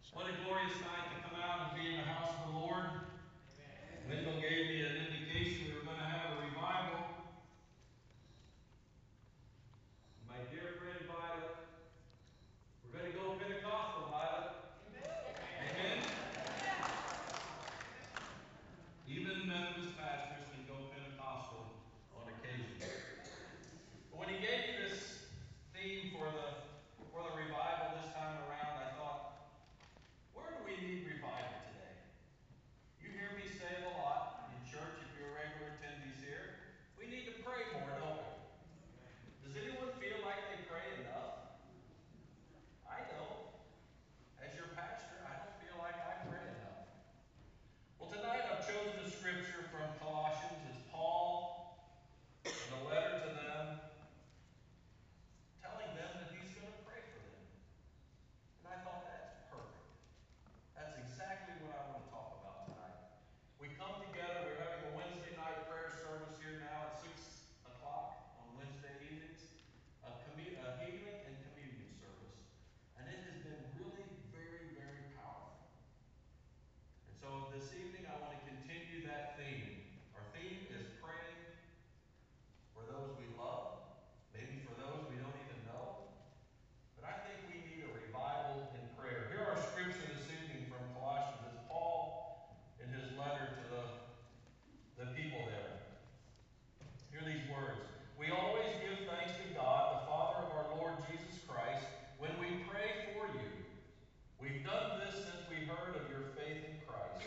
What a glorious night to come out and be in the house of the Lord. Amen. Wendell gave me an indication we were going to have a revival. My dear friend Violet, we're going to go Pentecostal, Violet. Amen. Even Methodist pastors can go Pentecostal on occasion. But when he gave me this theme for the revival this time around, I thought, where do we need revival today? You hear me say it a lot in church if you're a regular attendees here. We need to pray more, don't we? Does anyone feel like they pray enough? I don't. As your pastor, I don't feel like I pray enough. Well, tonight I've chosen a scripture from Colossians. It's Paul in a letter to them, telling them that he's going to pray for them. And I thought that's perfect. That's exactly what I want to talk about tonight. We come together, we're having a Wednesday night prayer service here now at 6 o'clock on Wednesday evenings, a healing and communion service. And it has been really very, very powerful. And so this evening I want to continue that theme. Our theme is praying for those we love, maybe for those we don't even know. But I think we need a revival in prayer. Here are scripture this evening from Colossians. It's Paul in his letter to the people there. Hear these words. We always give thanks to God, the Father of our Lord Jesus Christ, when we pray for you. We've done this since we heard of your faith in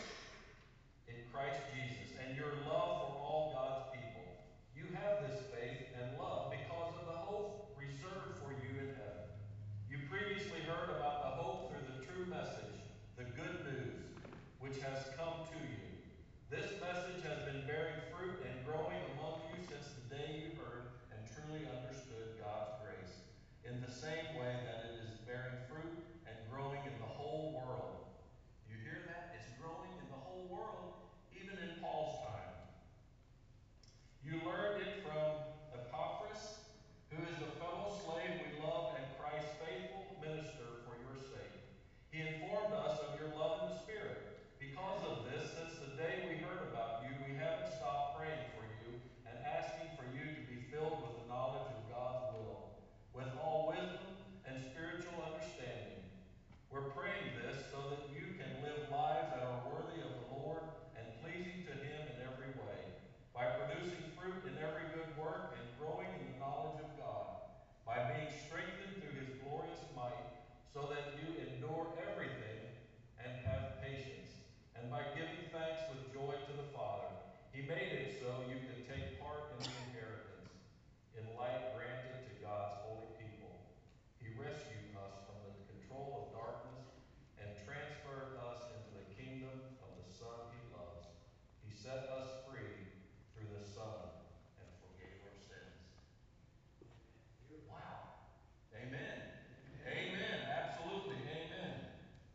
Christ Jesus, and your love for all God's people. You have this faith and love because of the hope reserved for you in heaven. You previously heard about the hope through the true message, the good news, which has come to you. This message has been bearing fruit and growing among you since the day you heard and truly understood God's grace, in the same way that it is bearing fruit and growing in the whole world. You hear that? It's growing in the whole world, even in Paul's time. You learned it from Epaphras, who is the fellow slave we love and Christ's faithful minister for your sake. He informed us of your love in the Spirit. Because of this, since the day we heard about you, we haven't stopped praying for you and asking for you to be filled with the knowledge of God's will, with all wisdom and spiritual understanding. We're praying this so that you can live lives that are worthy of the Lord and pleasing to Him in every way, by producing fruit in every good work and growing in the knowledge of God, by being strengthened through His glorious might, so that you endure everything and have patience, and by giving thanks with joy to the Father. He made it so you could take part in the inheritance, in light granted to God's holy people. He rescued us from the control of darkness and transferred us into the kingdom of the Son He loves. He set us free through the Son and forgave our sins. Wow. Amen. Amen. Absolutely. Amen.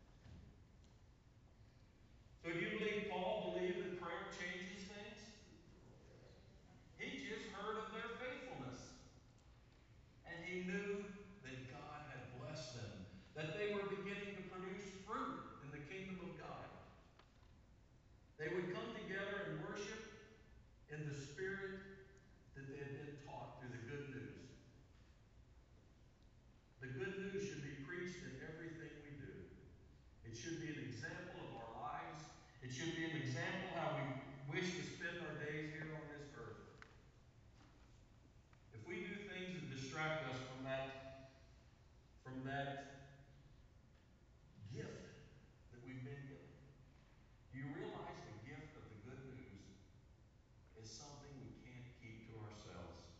So do you believe Paul believed that prayer changes things? He just heard of their faithfulness. And he knew that God had blessed them, that they were beginning to produce fruit in the kingdom of God. They would come together and worship in the spirit that they had been taught through the good news. The good news should be preached in everything we do. It should be an example of our lives. It should be an example how we wish to spend our days here on this earth. If we do things that distract us from that gift that we've been given, do you realize the gift of the good news is something we can't keep to ourselves?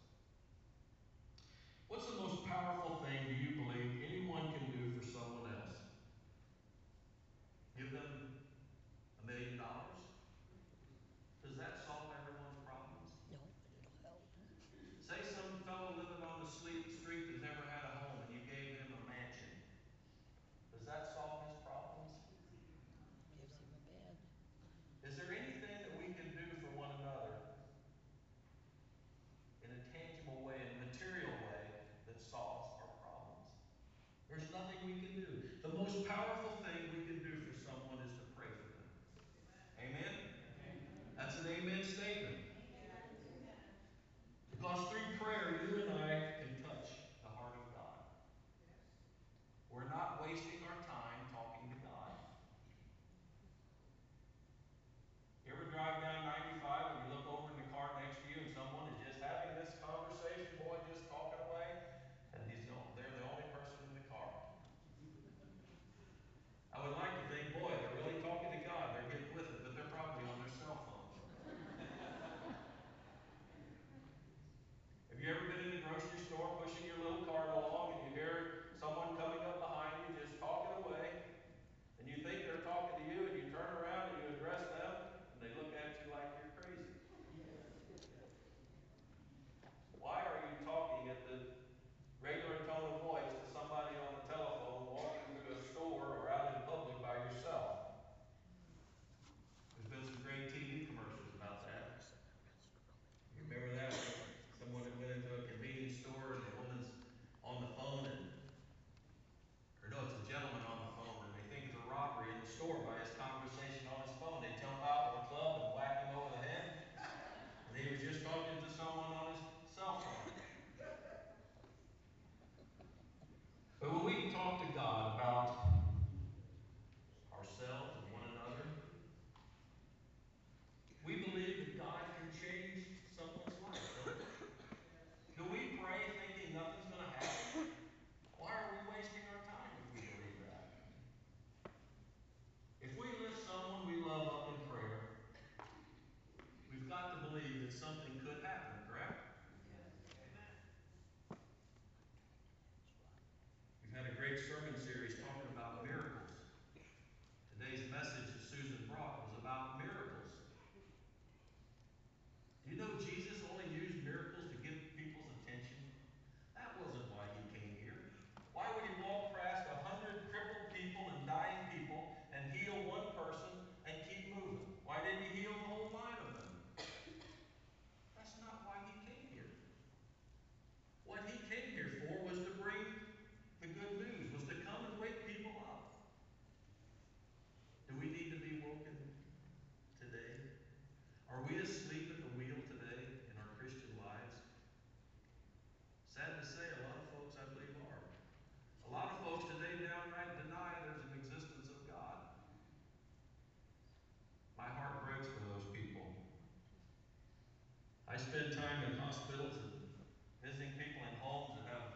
spend time in hospitals and visiting people in homes that have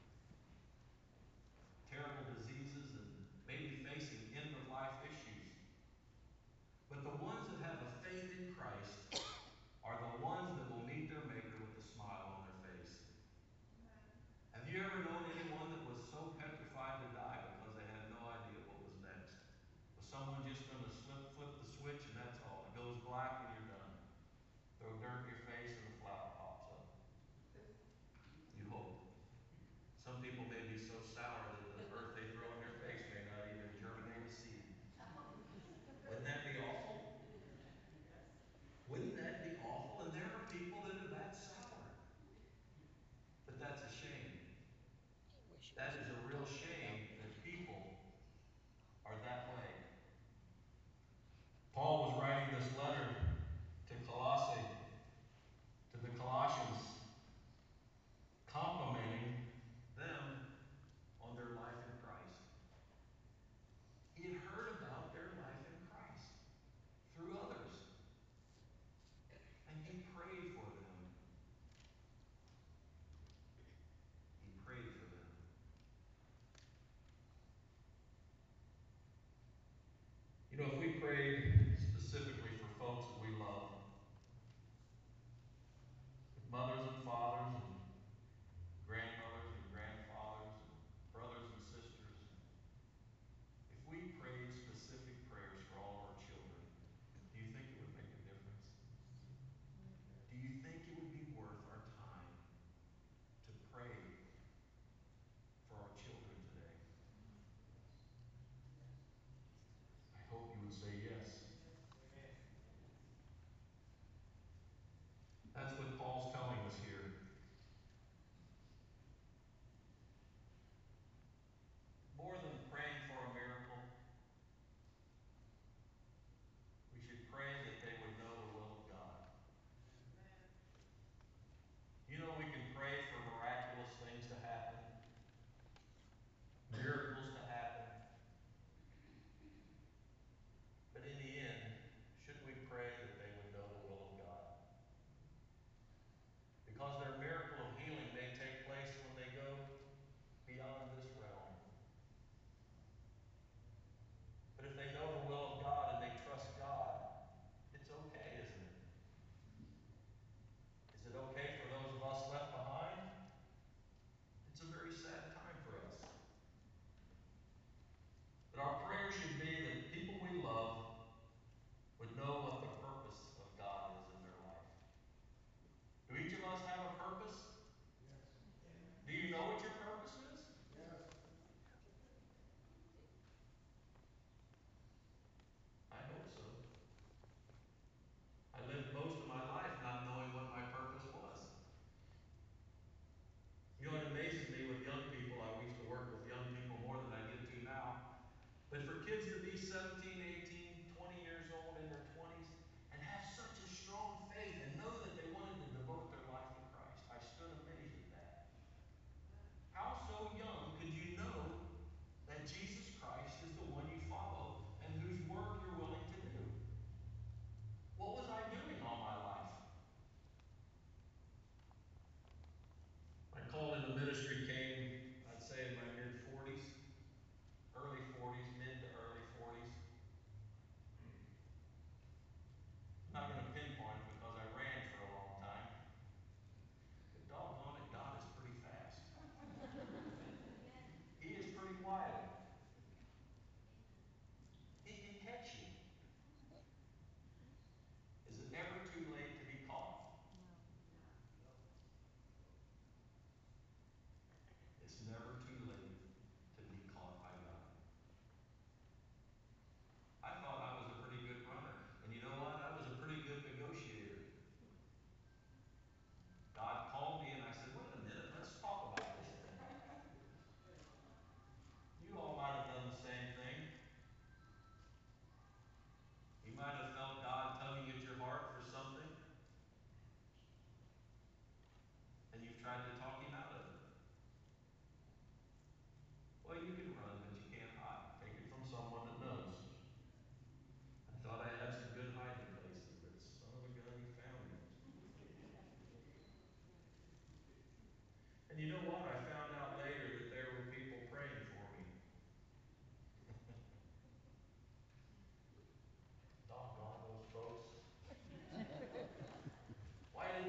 terrible diseases and maybe facing end-of-life issues. But the ones that have a faith in Christ are the ones that will meet their Maker with a smile on their face. Have you ever known anyone that was so petrified to die because they had no idea what was next? Was someone just going to flip the switch and that's all? It goes black and you're done. Throw dirt in your face and the flower pops up. You hope. Some people may be so sour that the earth they throw in their face may not even germinate a seed. Wouldn't that be awful? Wouldn't that be awful? And there are people that are that sour. But that's a shame. That is a real shame that people are that way. Paul was writing this letter to Colossae, to the Colossians, complimenting them on their life in Christ. He had heard about their life in Christ through others, and he prayed for them. He prayed for them. You know, if we prayed specifically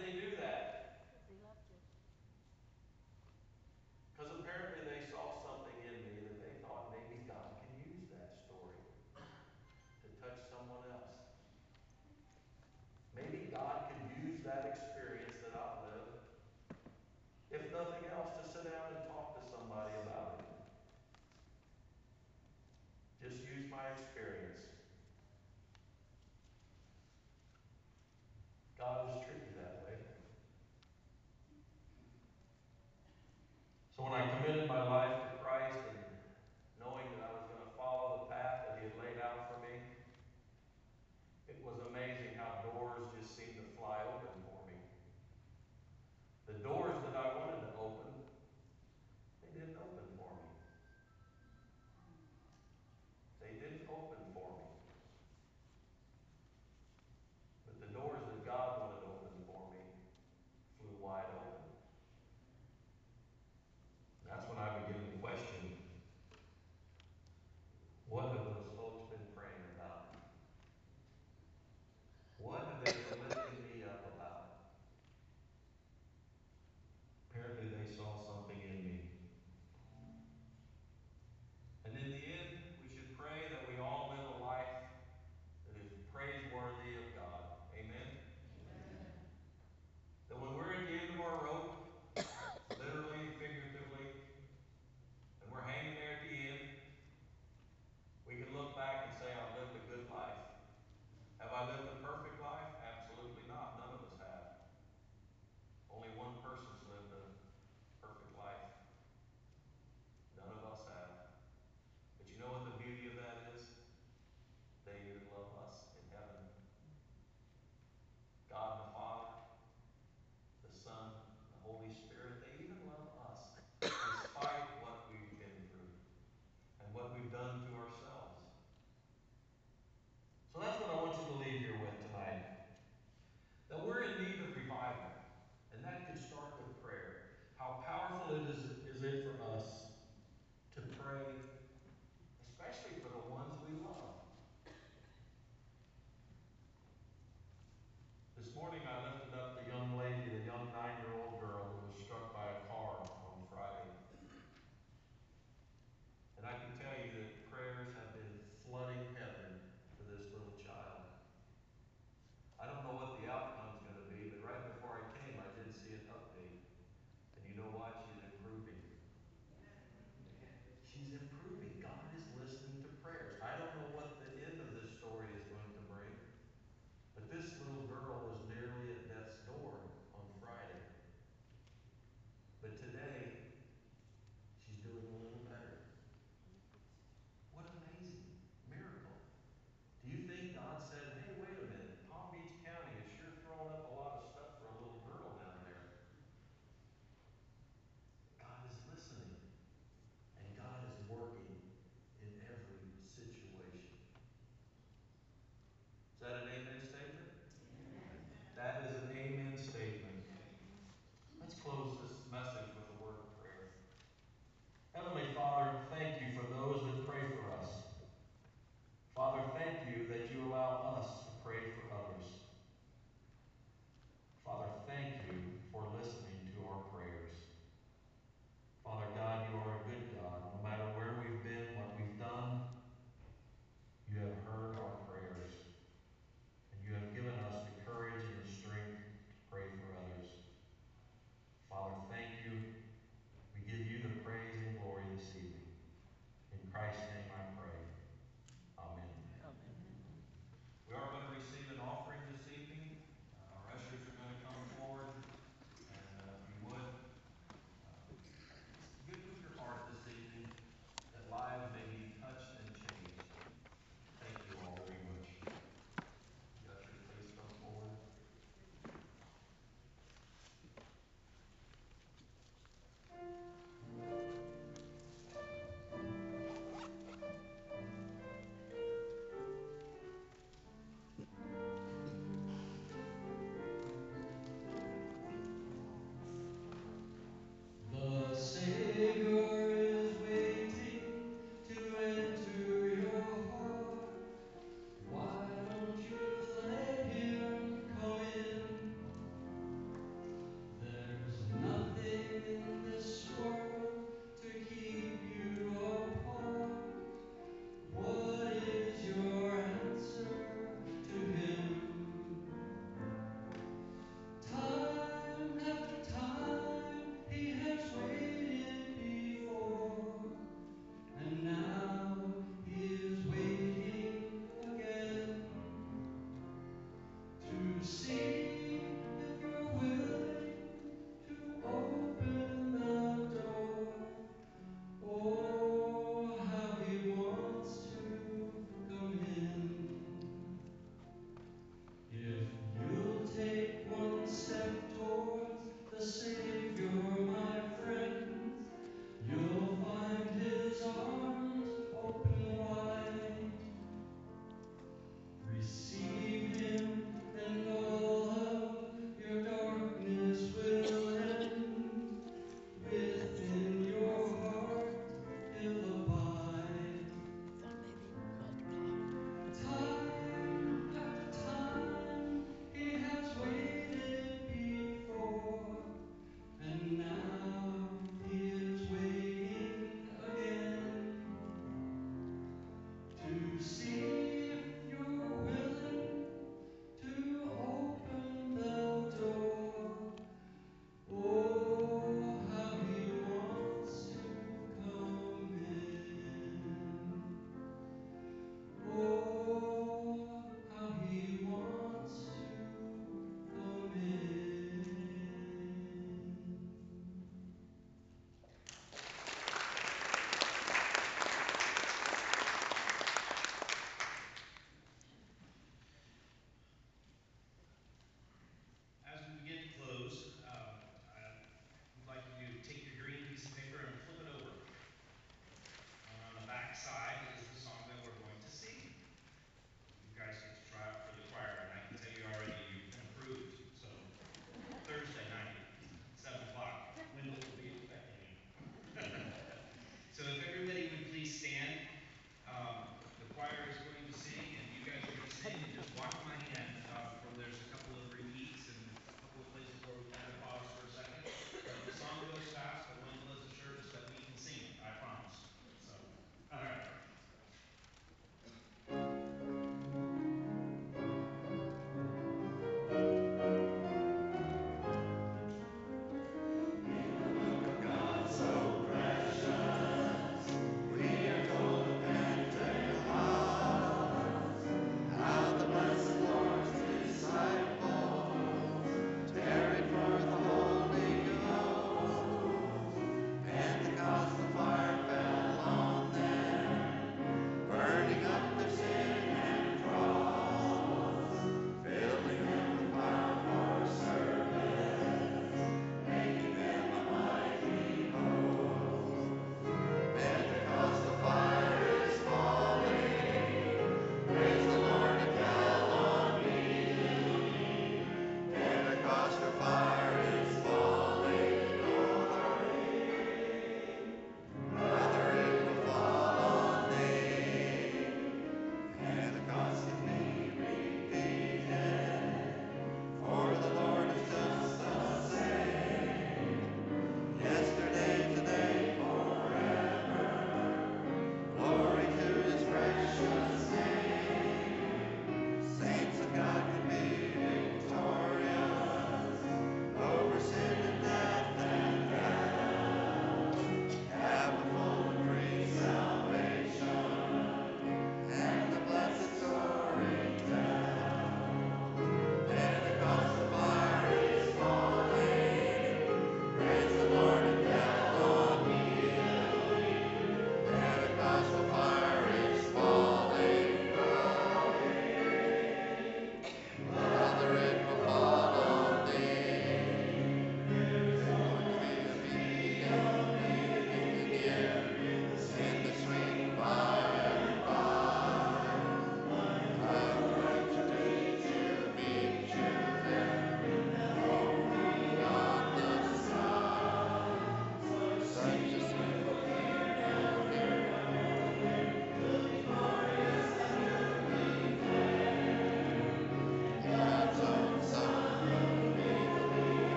did they do that? Because apparently they saw something in me that they thought maybe God can use that story to touch someone else. Maybe God could use that experience that I've lived, if nothing else, to sit down and talk to somebody about it. Just use my experience. God is tricky that way. So when I committed my life to Christ and knowing that I was going to follow the path that He had laid out for me, it was amazing how doors just seemed to fly open for me. The doors that I wanted to open, they didn't open for me. They didn't open for me. But the doors that God wanted open for me flew wide open. That's when I began to question, what have those folks been praying about? What have they been lifting me up about? Apparently they saw something in me. And in the end, we should pray that we all live a life that is praiseworthy of God. Amen? Amen. That when we're at the end of our rope, literally and figuratively, and we're hanging there at the end, we can look back and say, I've lived a good life. Have I lived a perfect life? Absolutely not. None of us have. Only one person's lived a perfect life. None of us have. But you know what the beauty of that is? They even love us in heaven. God the Father, the Son, the Holy Spirit, they even love us despite what we've been through and what we've done to ourselves. So that's what I want you to leave here with tonight. That we're in need of revival. And that could start with prayer. How powerful is it for us to pray, especially for the ones we love. This morning I